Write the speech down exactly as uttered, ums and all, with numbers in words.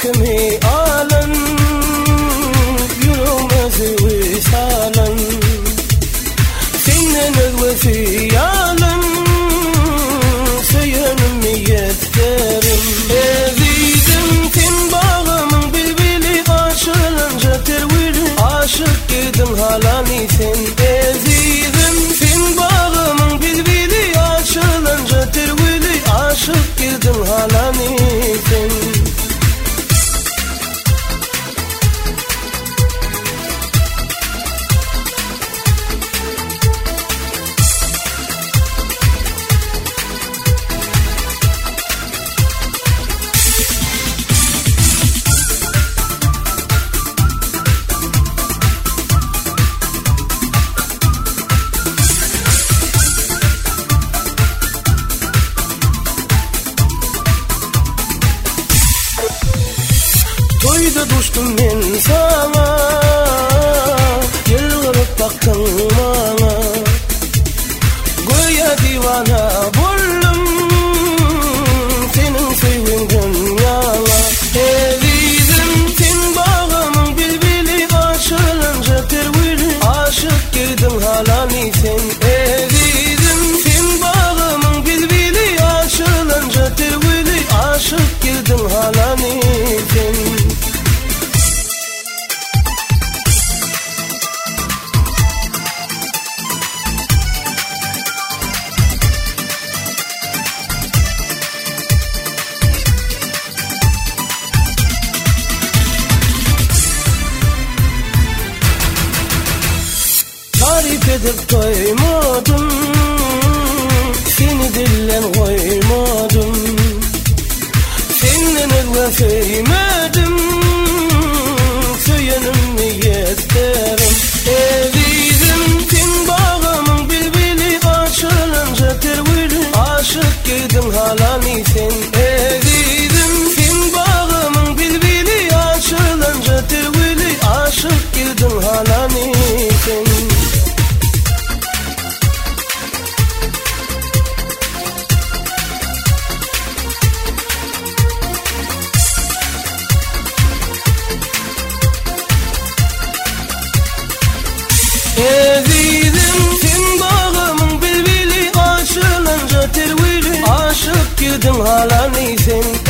kimi alın, yürümezi visalın. Senin özvesi yalın, söyünüm yetlerim. Ezizim tin bağımın bilbili açılınca terviri, aşık gidin halani sen. Ezizim tin bağımın bilbili açılınca terviri, aşık gidin halani sen. Toyda düştüm ben sana, yılgırıp baktın bana. Goya divana buldum, senin sevgin dünyala. Ezizim sen bağımın bilbili açılınca terviri, aşık girdin halani sen. Ezizim sen bağımın bilbili açılınca terviri, aşık girdin halani sen. Tarif edip doymadım, seni dillen koymadım. Seninle özleseymedim, söyünüm niyetlerim. Ezizim sen bağımın bilbili açılınca terviri, aşık gidin halani sen. Ezizim sen bağımın bilbili açılınca terviri, aşık gidin halani sen. Ezizim sen bağımın bilbili açılınca terviri, aşık gidin halani sen.